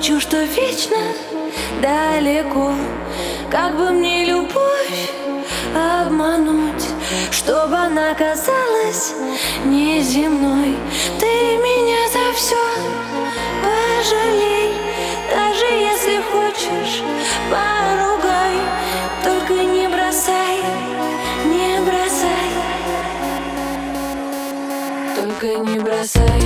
хочу, что вечно далеко. Как бы мне любовь обмануть, чтобы она казалась неземной. Ты меня за все пожалей, даже если хочешь, поругай. Только не бросай, не бросай, только не бросай.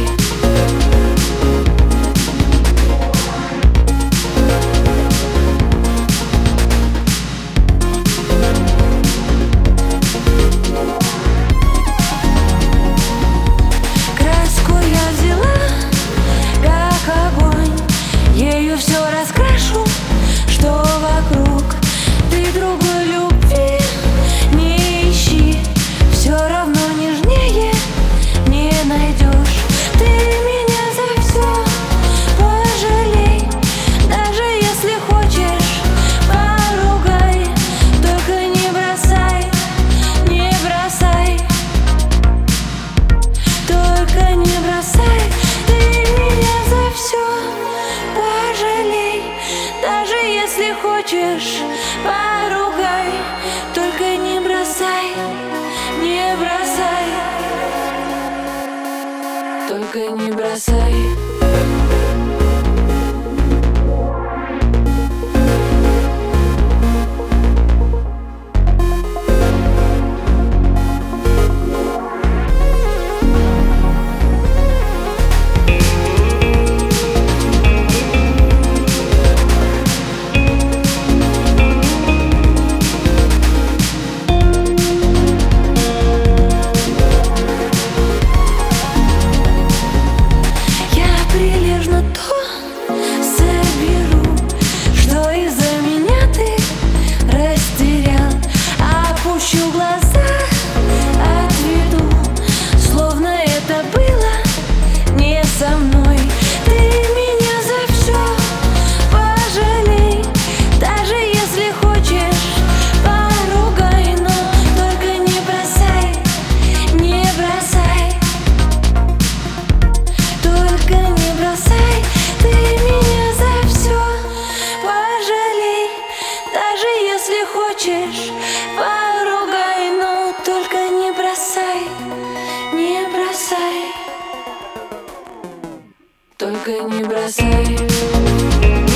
Ею все раскрашу, что вокруг. Ты другой любви не ищи, все равно нежнее не найдешь. Ты меня за все пожалей, даже если хочешь, поругай. Только не бросай, не бросай, только не бросай. Ты меня за все пожалей, даже если хочешь, поругай. Только не бросай, не бросай, только не бросай. Со мной ты меня за все пожалей, даже если хочешь, поругай. Но только не бросай, не бросай, только не бросай. Ты меня за все пожалей, даже если хочешь, поругай. Но только не бросай, не бросай, только не бросай.